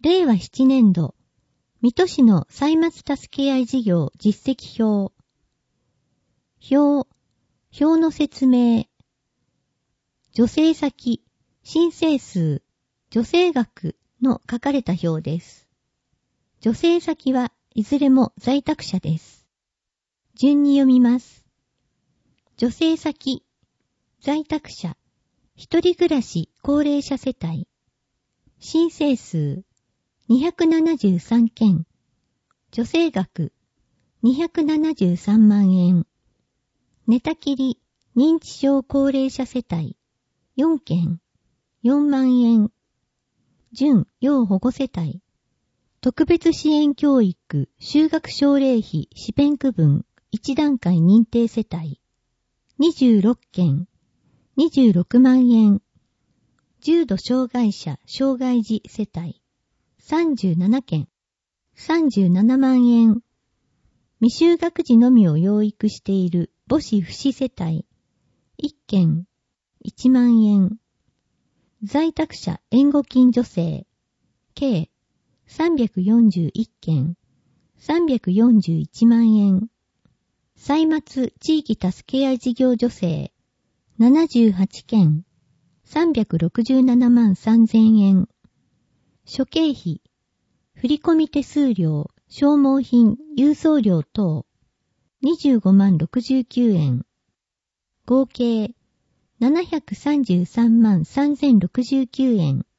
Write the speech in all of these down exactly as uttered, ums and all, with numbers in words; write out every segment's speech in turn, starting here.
れいわななねんど、水戸市の歳末助け合い事業実績表。表、表の説明。助成先、申請数、助成額の書かれた表です。助成先はいずれも在宅者です。順に読みます。助成先、在宅者、一人暮らし高齢者世帯。申請数、にひゃくななじゅうさんけん。助成額、にひゃくななじゅうさんまんえん。寝たきり、認知症高齢者世帯、よんけん、よんまんえん。準要保護世帯。特別支援教育就学奨励費試弁区分いち段階認定世帯。にじゅうろっけん、にじゅうろくまんえん。重度障害者障害児世帯。さんじゅうななけん、さんじゅうななまんえん。未就学児のみを養育している母子不死世帯。いっけん、いちまんえん。在宅者援護金助成。計さんびゃくよんじゅういっけん、さんびゃくよんじゅういちまんえん。歳末地域助け合い事業助成。ななじゅうはちけん、さんびゃくろくじゅうななまんさんぜんえん。諸経費、振込手数料、消耗品、郵送料等、にじゅうごまんろくじゅうきゅうえん。合計、ななひゃくさんじゅうさんまんさんぜんろくじゅうきゅうえん。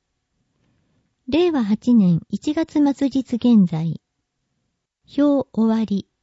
れいわはちねんいちがつ末日現在。表終わり。